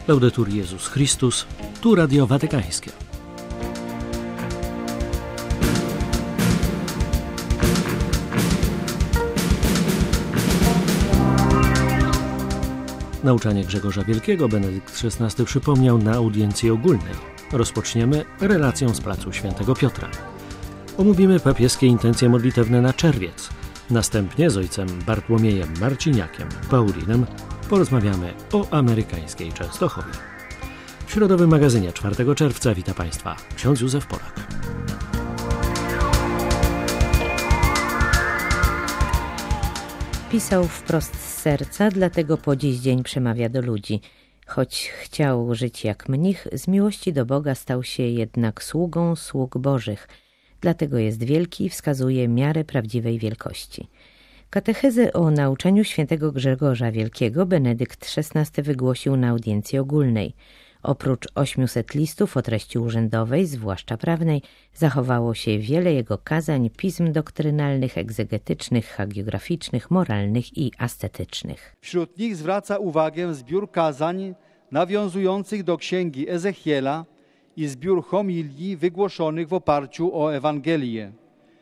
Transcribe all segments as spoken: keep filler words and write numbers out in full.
Laudetur Jezus Chrystus, tu Radio Watykańskie. Nauczanie Grzegorza Wielkiego Benedykt szesnasty przypomniał na audiencji ogólnej. Rozpoczniemy relacją z placu Świętego Piotra. Omówimy papieskie intencje modlitewne na czerwiec. Następnie z ojcem Bartłomiejem Marciniakiem Paulinem porozmawiamy o amerykańskiej Częstochowie. W środowym magazynie czwartego czerwca wita Państwa ksiądz Józef Polak. Pisał wprost z serca, dlatego po dziś dzień przemawia do ludzi. Choć chciał żyć jak mnich, z miłości do Boga stał się jednak sługą sług Bożych. Dlatego jest wielki i wskazuje miarę prawdziwej wielkości. Katechezę o nauczaniu świętego Grzegorza Wielkiego Benedykt szesnasty wygłosił na audiencji ogólnej. Oprócz ośmiuset listów o treści urzędowej, zwłaszcza prawnej, zachowało się wiele jego kazań, pism doktrynalnych, egzegetycznych, hagiograficznych, moralnych i ascetycznych. Wśród nich zwraca uwagę zbiór kazań nawiązujących do księgi Ezechiela i zbiór homilii wygłoszonych w oparciu o Ewangelię.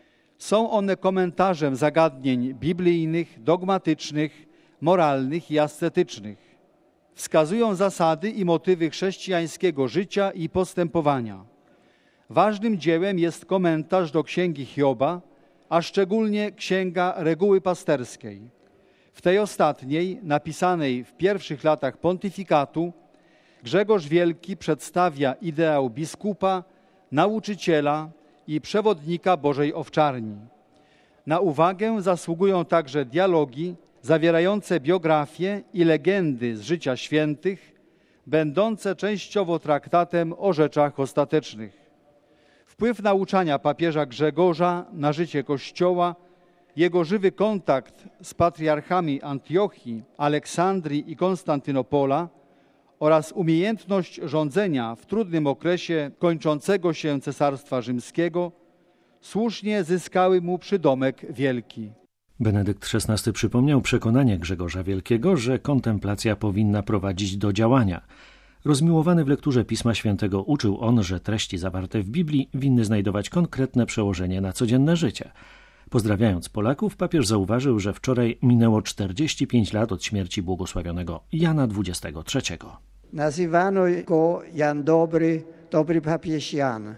Są one komentarzem zagadnień biblijnych, dogmatycznych, moralnych i ascetycznych. Wskazują zasady i motywy chrześcijańskiego życia i postępowania. Ważnym dziełem jest komentarz do księgi Hioba, a szczególnie księga Reguły Pasterskiej. W tej ostatniej, napisanej w pierwszych latach pontyfikatu, Grzegorz Wielki przedstawia ideał biskupa, nauczyciela i przewodnika Bożej Owczarni. Na uwagę zasługują także dialogi zawierające biografie i legendy z życia świętych, będące częściowo traktatem o rzeczach ostatecznych. Wpływ nauczania papieża Grzegorza na życie Kościoła, jego żywy kontakt z patriarchami Antiochii, Aleksandrii i Konstantynopola oraz umiejętność rządzenia w trudnym okresie kończącego się Cesarstwa Rzymskiego słusznie zyskały mu przydomek wielki. Benedykt szesnasty przypomniał przekonanie Grzegorza Wielkiego, że kontemplacja powinna prowadzić do działania. Rozmiłowany w lekturze Pisma Świętego uczył on, że treści zawarte w Biblii winny znajdować konkretne przełożenie na codzienne życie. Pozdrawiając Polaków, papież zauważył, że wczoraj minęło czterdzieści pięć lat od śmierci błogosławionego Jana dwudziestego trzeciego. Nazywano go Jan Dobry, dobry papież Jan.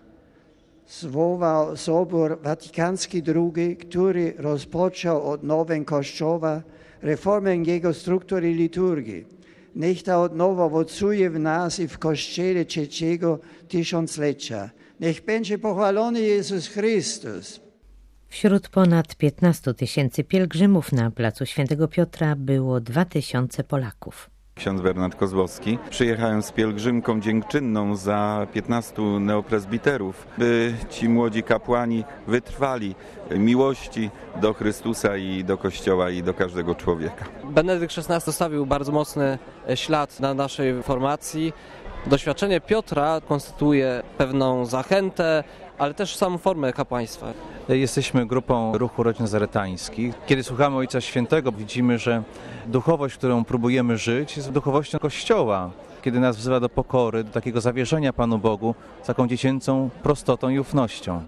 Zwołał Sobór Watykański drugi, który rozpoczął odnowę Kościoła, reformę jego struktury liturgii. Niech ta odnowa owocuje w nas i w Kościele trzeciego tysiąclecia. Niech będzie pochwalony Jezus Chrystus. Wśród ponad piętnastu tysięcy pielgrzymów na placu Świętego Piotra było dwa tysiące Polaków. Ksiądz Bernard Kozłowski, przyjechałem z pielgrzymką dziękczynną za piętnastu neopresbiterów, by ci młodzi kapłani wytrwali miłości do Chrystusa i do Kościoła i do każdego człowieka. Benedykt szesnasty zostawił bardzo mocny ślad na naszej formacji. Doświadczenie Piotra konstytuuje pewną zachętę, ale też samą formę kapłaństwa. Jesteśmy grupą Ruchu Rodzin Nazaretańskich. Kiedy słuchamy Ojca Świętego, widzimy, że duchowość, którą próbujemy żyć, jest duchowością Kościoła. Kiedy nas wzywa do pokory, do takiego zawierzenia Panu Bogu, z taką dziecięcą prostotą i ufnością.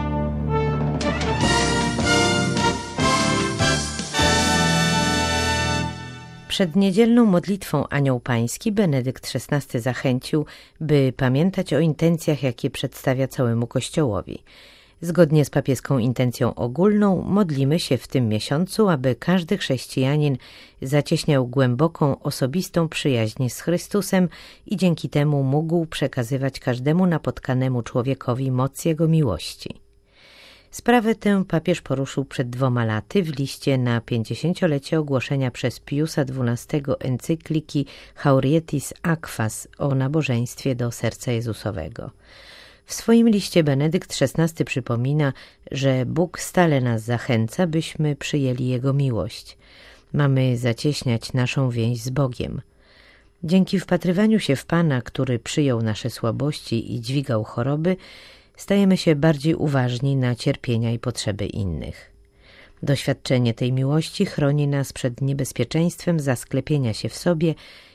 Przed niedzielną modlitwą Anioł Pański Benedykt szesnasty zachęcił, by pamiętać o intencjach, jakie przedstawia całemu Kościołowi. Zgodnie z papieską intencją ogólną modlimy się w tym miesiącu, aby każdy chrześcijanin zacieśniał głęboką, osobistą przyjaźń z Chrystusem i dzięki temu mógł przekazywać każdemu napotkanemu człowiekowi moc Jego miłości. Sprawę tę papież poruszył przed dwoma laty w liście na pięćdziesięciolecie ogłoszenia przez Piusa dwunastego encykliki Haurietis Aquas o nabożeństwie do serca Jezusowego. W swoim liście Benedykt szesnasty przypomina, że Bóg stale nas zachęca, byśmy przyjęli Jego miłość. Mamy zacieśniać naszą więź z Bogiem. Dzięki wpatrywaniu się w Pana, który przyjął nasze słabości i dźwigał choroby, stajemy się bardziej uważni na cierpienia i potrzeby innych. Doświadczenie tej miłości chroni nas przed niebezpieczeństwem zasklepienia się w sobie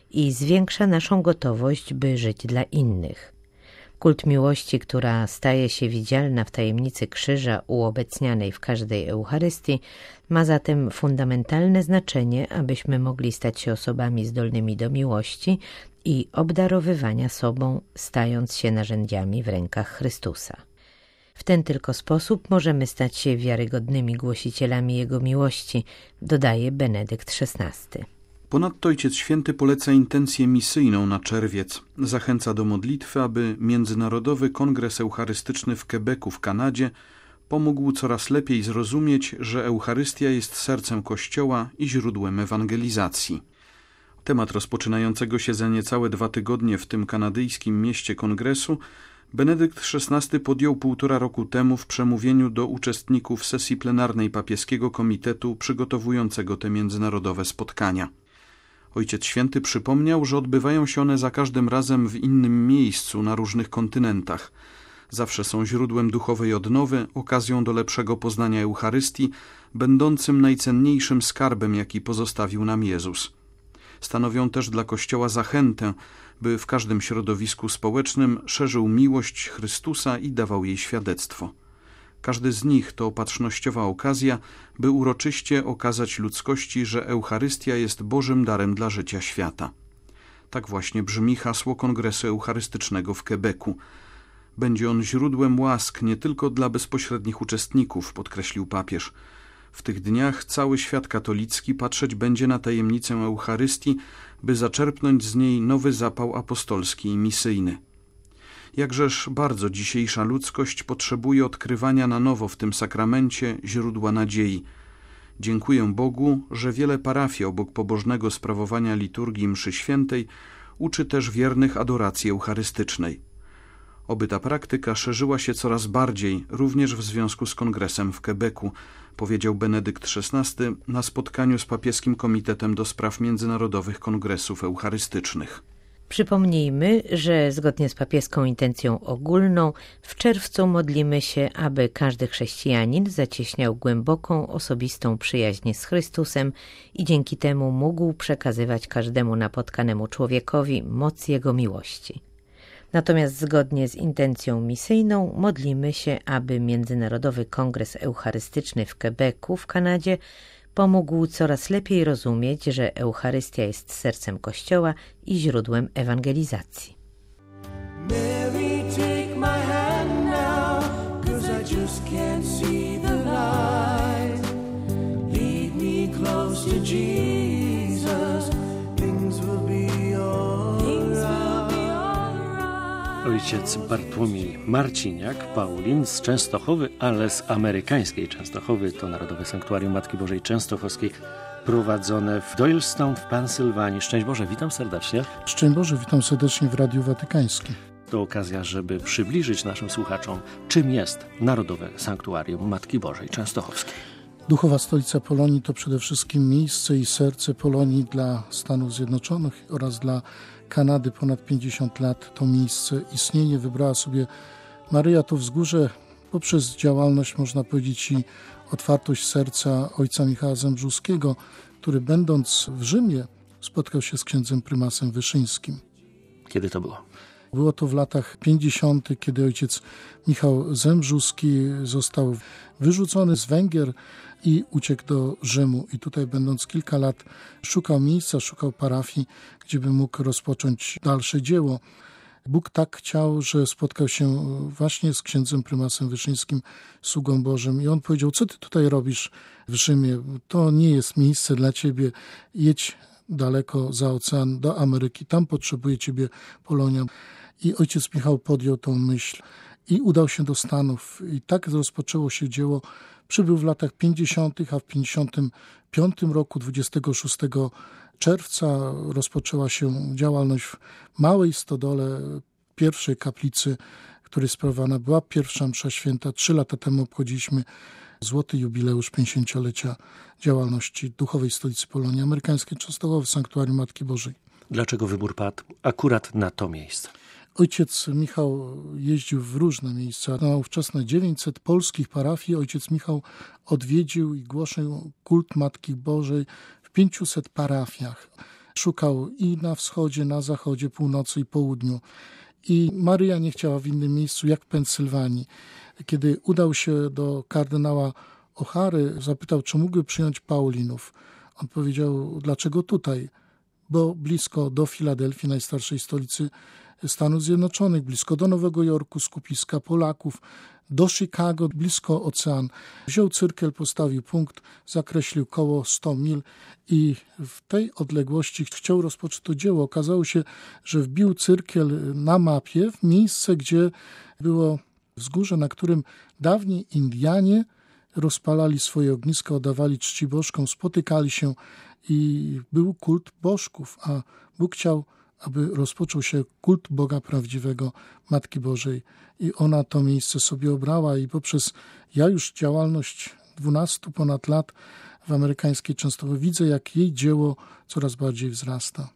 i zwiększa naszą gotowość, by żyć dla innych. Kult miłości, która staje się widzialna w tajemnicy krzyża uobecnianej w każdej Eucharystii, ma zatem fundamentalne znaczenie, abyśmy mogli stać się osobami zdolnymi do miłości i obdarowywania sobą, stając się narzędziami w rękach Chrystusa. W ten tylko sposób możemy stać się wiarygodnymi głosicielami Jego miłości, dodaje Benedykt szesnasty. Ponadto Ojciec Święty poleca intencję misyjną na czerwiec. Zachęca do modlitwy, aby Międzynarodowy Kongres Eucharystyczny w Quebecu w Kanadzie pomógł coraz lepiej zrozumieć, że Eucharystia jest sercem Kościoła i źródłem ewangelizacji. Temat rozpoczynającego się za niecałe dwa tygodnie w tym kanadyjskim mieście kongresu Benedykt szesnasty podjął półtora roku temu w przemówieniu do uczestników sesji plenarnej papieskiego komitetu przygotowującego te międzynarodowe spotkania. Ojciec Święty przypomniał, że odbywają się one za każdym razem w innym miejscu na różnych kontynentach. Zawsze są źródłem duchowej odnowy, okazją do lepszego poznania Eucharystii, będącym najcenniejszym skarbem, jaki pozostawił nam Jezus. Stanowią też dla Kościoła zachętę, by w każdym środowisku społecznym szerzył miłość Chrystusa i dawał jej świadectwo. Każdy z nich to opatrznościowa okazja, by uroczyście okazać ludzkości, że Eucharystia jest Bożym darem dla życia świata. Tak właśnie brzmi hasło Kongresu Eucharystycznego w Quebecu. Będzie on źródłem łask nie tylko dla bezpośrednich uczestników, podkreślił papież. W tych dniach cały świat katolicki patrzeć będzie na tajemnicę Eucharystii, by zaczerpnąć z niej nowy zapał apostolski i misyjny. Jakżeż bardzo dzisiejsza ludzkość potrzebuje odkrywania na nowo w tym sakramencie źródła nadziei. Dziękuję Bogu, że wiele parafii obok pobożnego sprawowania liturgii mszy świętej uczy też wiernych adoracji eucharystycznej. Oby ta praktyka szerzyła się coraz bardziej, również w związku z kongresem w Quebecu, powiedział Benedykt szesnasty na spotkaniu z papieskim komitetem do spraw międzynarodowych kongresów eucharystycznych. Przypomnijmy, że zgodnie z papieską intencją ogólną w czerwcu modlimy się, aby każdy chrześcijanin zacieśniał głęboką, osobistą przyjaźń z Chrystusem i dzięki temu mógł przekazywać każdemu napotkanemu człowiekowi moc Jego miłości. Natomiast zgodnie z intencją misyjną modlimy się, aby Międzynarodowy Kongres Eucharystyczny w Quebecu w Kanadzie pomógł coraz lepiej rozumieć, że Eucharystia jest sercem Kościoła i źródłem ewangelizacji. Mary, take my hand now, 'cause I just can't see the light. Lead me close to Jesus, things will be all right. Ojciec Bartłomiej Marciniak, Paulin z Częstochowy, ale z amerykańskiej Częstochowy, to Narodowe Sanktuarium Matki Bożej Częstochowskiej, prowadzone w Doylestown w Pensylwanii. Szczęść Boże, witam serdecznie. Szczęść Boże, witam serdecznie w Radiu Watykańskim. To okazja, żeby przybliżyć naszym słuchaczom, czym jest Narodowe Sanktuarium Matki Bożej Częstochowskiej. Duchowa stolica Polonii to przede wszystkim miejsce i serce Polonii dla Stanów Zjednoczonych oraz dla Kanady. Ponad pięćdziesiąt lat to miejsce istnienie wybrała sobie Maryja to Wzgórze poprzez działalność, można powiedzieć, i otwartość serca ojca Michała Zembrzuskiego, który będąc w Rzymie spotkał się z księdzem prymasem Wyszyńskim. Kiedy to było? Było to w latach pięćdziesiątych, kiedy ojciec Michał Zembrzuski został wyrzucony z Węgier i uciekł do Rzymu. I tutaj, będąc kilka lat, szukał miejsca, szukał parafii, gdzie by mógł rozpocząć dalsze dzieło. Bóg tak chciał, że spotkał się właśnie z księdzem prymasem Wyszyńskim, sługą Bożym. I on powiedział: co ty tutaj robisz w Rzymie? To nie jest miejsce dla ciebie. Jedź daleko za ocean do Ameryki. Tam potrzebuje ciebie Polonia. I ojciec Michał podjął tą myśl i udał się do Stanów. I tak rozpoczęło się dzieło. Przybył w latach pięćdziesiątych, a w pięćdziesiątym piątym roku, dwudziestego szóstego czerwca, rozpoczęła się działalność w małej stodole pierwszej kaplicy, której sprawowana była pierwsza msza święta. Trzy lata temu obchodziliśmy złoty jubileusz pięćdziesięciolecia działalności Duchowej Stolicy Polonii Amerykańskiej, Częstochowy Sanktuarium Matki Bożej. Dlaczego wybór padł akurat na to miejsce? Ojciec Michał jeździł w różne miejsca. Na ówczesne dziewięćset polskich parafii ojciec Michał odwiedził i głosił kult Matki Bożej w pięciuset parafiach. Szukał i na wschodzie, na zachodzie, północy i południu. I Maryja nie chciała w innym miejscu, jak w Pensylwanii. Kiedy udał się do kardynała O'Hary, zapytał, czy mógłby przyjąć Paulinów. On powiedział, dlaczego tutaj? Bo blisko do Filadelfii, najstarszej stolicy Stanów Zjednoczonych, blisko do Nowego Jorku, skupiska Polaków, do Chicago, blisko ocean. Wziął cyrkiel, postawił punkt, zakreślił koło sto mil i w tej odległości chciał rozpocząć to dzieło. Okazało się, że wbił cyrkiel na mapie w miejsce, gdzie było wzgórze, na którym dawni Indianie rozpalali swoje ogniska, oddawali czci bożkom, spotykali się i był kult bożków, a Bóg chciał, aby rozpoczął się kult Boga prawdziwego, Matki Bożej. I ona to miejsce sobie obrała i poprzez ja już działalność dwunastu ponad lat w amerykańskiej Częstochowie widzę, jak jej dzieło coraz bardziej wzrasta.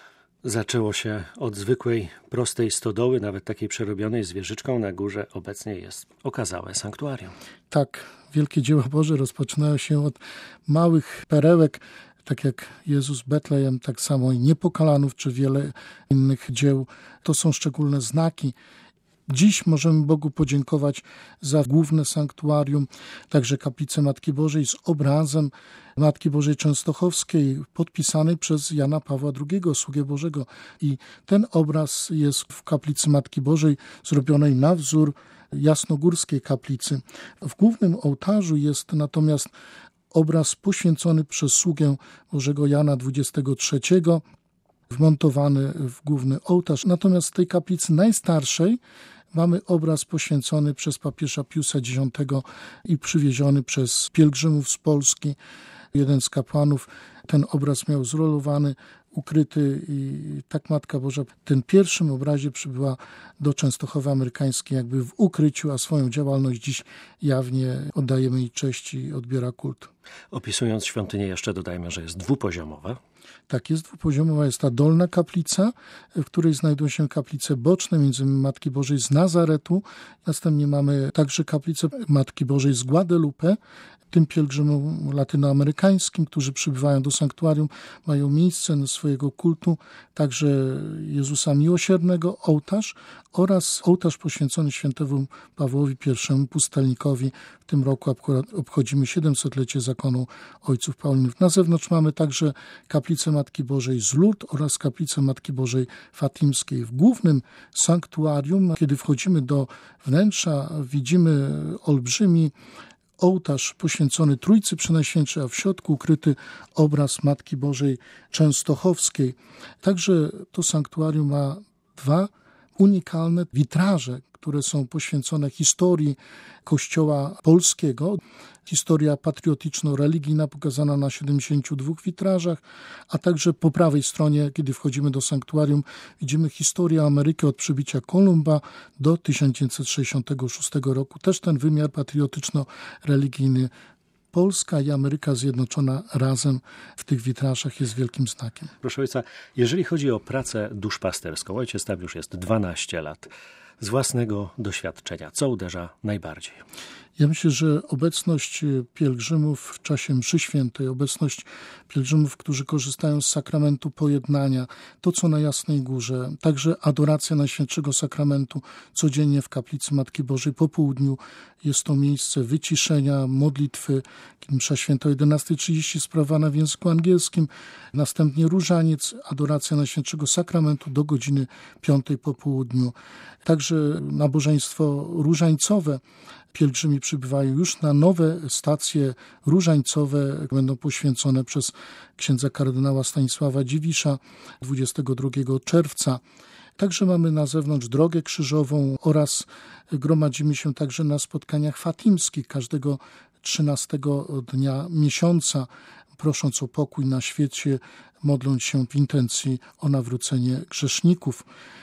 Zaczęło się od zwykłej, prostej stodoły, nawet takiej przerobionej z wieżyczką na górze. Obecnie jest okazałe sanktuarium. Tak, wielkie dzieła Boże rozpoczynają się od małych perełek, tak jak Jezus Betlejem, tak samo i Niepokalanów, czy wiele innych dzieł. To są szczególne znaki. Dziś możemy Bogu podziękować za główne sanktuarium, także kaplicę Matki Bożej z obrazem Matki Bożej Częstochowskiej, podpisany przez Jana Pawła drugiego, sługę Bożego. I ten obraz jest w kaplicy Matki Bożej zrobionej na wzór jasnogórskiej kaplicy. W głównym ołtarzu jest natomiast obraz poświęcony przez sługę Bożego Jana dwudziestego trzeciego, wmontowany w główny ołtarz. Natomiast w tej kaplicy najstarszej mamy obraz poświęcony przez papieża Piusa Dziesiątego i przywieziony przez pielgrzymów z Polski. Jeden z kapłanów ten obraz miał zrolowany, ukryty i tak Matka Boża w tym pierwszym obrazie przybyła do Częstochowy amerykańskiej jakby w ukryciu, a swoją działalność dziś jawnie oddajemy jej cześć i odbiera kult. Opisując świątynię jeszcze dodajmy, że jest dwupoziomowa. Tak, jest dwupoziomowa, jest ta dolna kaplica, w której znajdują się kaplice boczne, między innymi Matki Bożej z Nazaretu. Następnie mamy także kaplicę Matki Bożej z Guadalupe. Tym pielgrzymom latynoamerykańskim, którzy przybywają do sanktuarium, mają miejsce swojego kultu, także Jezusa Miłosiernego, ołtarz oraz ołtarz poświęcony świętemu Pawłowi pierwszemu pustelnikowi. W tym roku akurat obchodzimy siedemsetlecie zakonu ojców Paulinów. Na zewnątrz mamy także kaplicę Matki Bożej z Lourdes oraz kaplicę Matki Bożej Fatimskiej. W głównym sanktuarium, kiedy wchodzimy do wnętrza, widzimy olbrzymi ołtarz poświęcony Trójcy Przenajświętszej, a w środku ukryty obraz Matki Bożej Częstochowskiej. Także to sanktuarium ma dwa unikalne witraże, które są poświęcone historii Kościoła polskiego. Historia patriotyczno-religijna pokazana na siedemdziesięciu dwóch witrażach, a także po prawej stronie, kiedy wchodzimy do sanktuarium, widzimy historię Ameryki od przybycia Kolumba do tysiąc dziewięćset sześćdziesiątego szóstego roku. Też ten wymiar patriotyczno-religijny. Polska i Ameryka Zjednoczona razem w tych witrażach jest wielkim znakiem. Proszę ojca, jeżeli chodzi o pracę duszpasterską, ojciec tam już jest dwanaście lat. Z własnego doświadczenia, co uderza najbardziej? Ja myślę, że obecność pielgrzymów w czasie mszy świętej, obecność pielgrzymów, którzy korzystają z sakramentu pojednania, to co na Jasnej Górze, także adoracja Najświętszego Sakramentu codziennie w kaplicy Matki Bożej po południu. Jest to miejsce wyciszenia, modlitwy. Msza święta o jedenasta trzydzieści sprawowana w języku angielskim, następnie różaniec, adoracja Najświętszego Sakramentu do godziny piątej po południu. Także nabożeństwo różańcowe. Pielgrzymi przybywają już na nowe stacje różańcowe, będą poświęcone przez księdza kardynała Stanisława Dziwisza dwudziestego drugiego czerwca. Także mamy na zewnątrz drogę krzyżową oraz gromadzimy się także na spotkaniach fatimskich każdego trzynastego dnia miesiąca, prosząc o pokój na świecie, modląc się w intencji o nawrócenie grzeszników.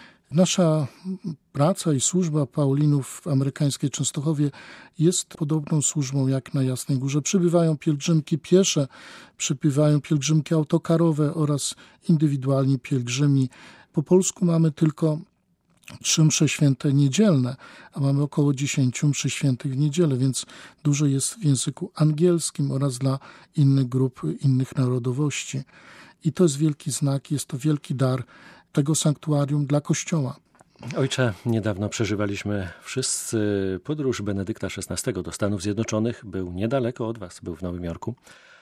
Nasza praca i służba Paulinów w amerykańskiej Częstochowie jest podobną służbą jak na Jasnej Górze. Przybywają pielgrzymki piesze, przybywają pielgrzymki autokarowe oraz indywidualni pielgrzymi. Po polsku mamy tylko trzy msze święte niedzielne, a mamy około dziesięciu mszy świętych w niedzielę, więc dużo jest w języku angielskim oraz dla innych grup, innych narodowości. I to jest wielki znak, jest to wielki dar tego sanktuarium dla Kościoła. Ojcze, niedawno przeżywaliśmy wszyscy podróż Benedykta szesnastego do Stanów Zjednoczonych. Był niedaleko od was, był w Nowym Jorku.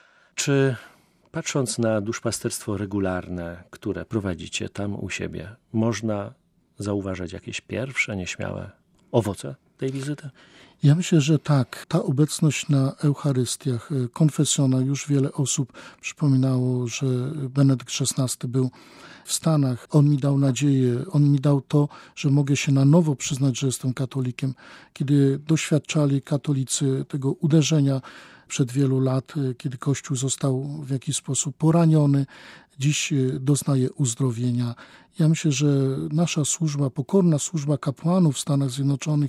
Czy patrząc na duszpasterstwo regularne, które prowadzicie tam u siebie, można zauważać jakieś pierwsze, nieśmiałe owoce tej wizyty? Ja myślę, że tak. Ta obecność na Eucharystiach, konfesjona, już wiele osób przypominało, że Benedykt szesnasty był w Stanach. On mi dał nadzieję, on mi dał to, że mogę się na nowo przyznać, że jestem katolikiem. Kiedy doświadczali katolicy tego uderzenia przed wielu lat, kiedy Kościół został w jakiś sposób poraniony, dziś doznaje uzdrowienia. Ja myślę, że nasza służba, pokorna służba kapłanów w Stanach Zjednoczonych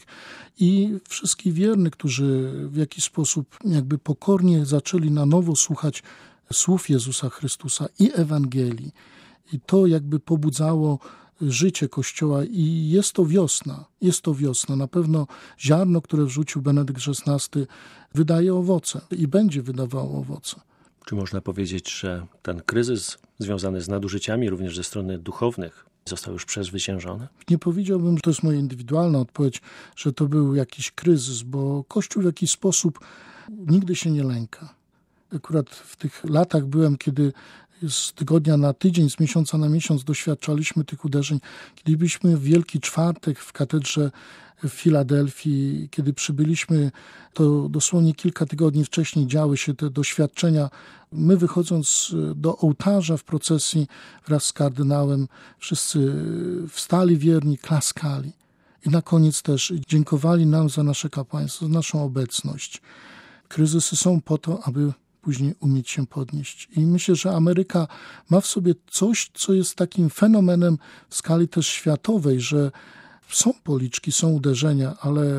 i wszystkich wiernych, którzy w jakiś sposób jakby pokornie zaczęli na nowo słuchać słów Jezusa Chrystusa i Ewangelii. I to jakby pobudzało życie Kościoła i jest to wiosna, jest to wiosna. Na pewno ziarno, które wrzucił Benedykt szesnasty, wydaje owoce i będzie wydawało owoce. Czy można powiedzieć, że ten kryzys związany z nadużyciami również ze strony duchownych został już przezwyciężony? Nie powiedziałbym, że to jest moja indywidualna odpowiedź, że to był jakiś kryzys, bo Kościół w jakiś sposób nigdy się nie lęka. Akurat w tych latach byłem, kiedy z tygodnia na tydzień, z miesiąca na miesiąc doświadczaliśmy tych uderzeń. Kiedy byliśmy w Wielki Czwartek w katedrze w Filadelfii, kiedy przybyliśmy, to dosłownie kilka tygodni wcześniej działy się te doświadczenia. My wychodząc do ołtarza w procesji wraz z kardynałem, wszyscy wstali wierni, klaskali. I na koniec też dziękowali nam za nasze kapłaństwo, za naszą obecność. Kryzysy są po to, aby później umieć się podnieść. I myślę, że Ameryka ma w sobie coś, co jest takim fenomenem w skali też światowej, że są policzki, są uderzenia, ale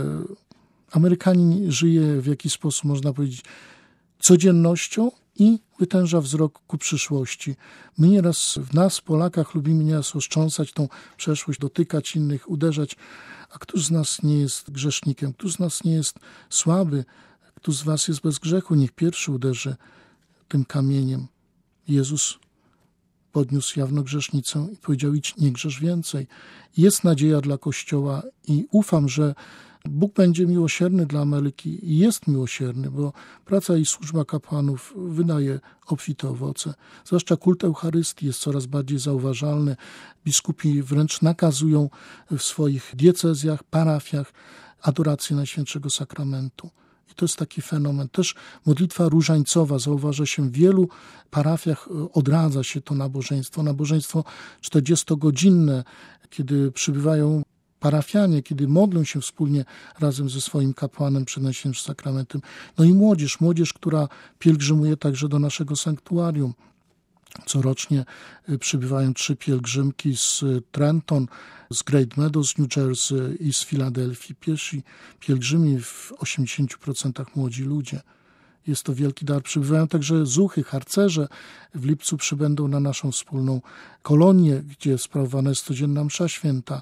Amerykanin żyje w jakiś sposób, można powiedzieć, codziennością i wytęża wzrok ku przyszłości. My nieraz, w nas, Polakach, lubimy nieraz roztrząsać tą przeszłość, dotykać innych, uderzać, a któż z nas nie jest grzesznikiem, któż z nas nie jest słaby, któż z was jest bez grzechu, niech pierwszy uderzy tym kamieniem. Jezus podniósł jawno grzesznicę i powiedział: idź, nie grzesz więcej. Jest nadzieja dla Kościoła i ufam, że Bóg będzie miłosierny dla Ameryki i jest miłosierny, bo praca i służba kapłanów wydaje obfite owoce. Zwłaszcza kult Eucharystii jest coraz bardziej zauważalny. Biskupi wręcz nakazują w swoich diecezjach, parafiach adorację Najświętszego Sakramentu. I to jest taki fenomen. Też modlitwa różańcowa, zauważa się w wielu parafiach, odradza się to nabożeństwo. Nabożeństwo czterdziestogodzinne, kiedy przybywają parafianie, kiedy modlą się wspólnie razem ze swoim kapłanem przed Najświętszym Sakramentem. No i młodzież, młodzież, która pielgrzymuje także do naszego sanktuarium. Corocznie przybywają trzy pielgrzymki z Trenton, z Great Meadows, New Jersey i z Filadelfii. Pierwsi pielgrzymi w osiemdziesięciu procentach młodzi ludzie. Jest to wielki dar. Przybywają także zuchy, harcerze. W lipcu przybędą na naszą wspólną kolonię, gdzie sprawowana jest codzienna msza święta.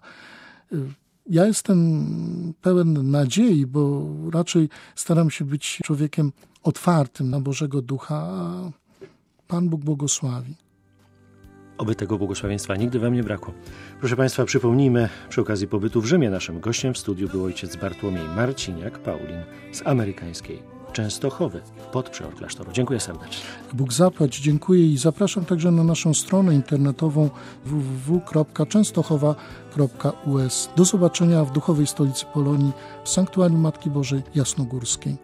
Ja jestem pełen nadziei, bo raczej staram się być człowiekiem otwartym na Bożego Ducha, a Pan Bóg błogosławi. Oby tego błogosławieństwa nigdy wam nie brakło. Proszę Państwa, przypomnijmy, przy okazji pobytu w Rzymie naszym gościem w studiu był ojciec Bartłomiej Marciniak-Paulin z amerykańskiej Częstochowy pod Przeor Klasztoru. Dziękuję serdecznie. Bóg zapłać, dziękuję i zapraszam także na naszą stronę internetową w w w kropka częstochowa kropka u s. Do zobaczenia w duchowej stolicy Polonii w Sanktuarium Matki Bożej Jasnogórskiej.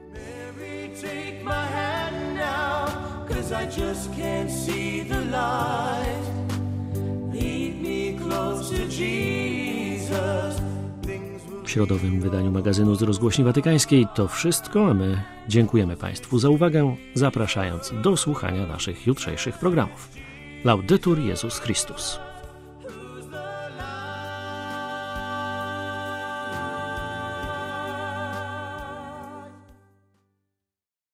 W środowym wydaniu magazynu z Rozgłośni Watykańskiej to wszystko, a my dziękujemy Państwu za uwagę, zapraszając do słuchania naszych jutrzejszych programów. Laudetur Jezus Chrystus.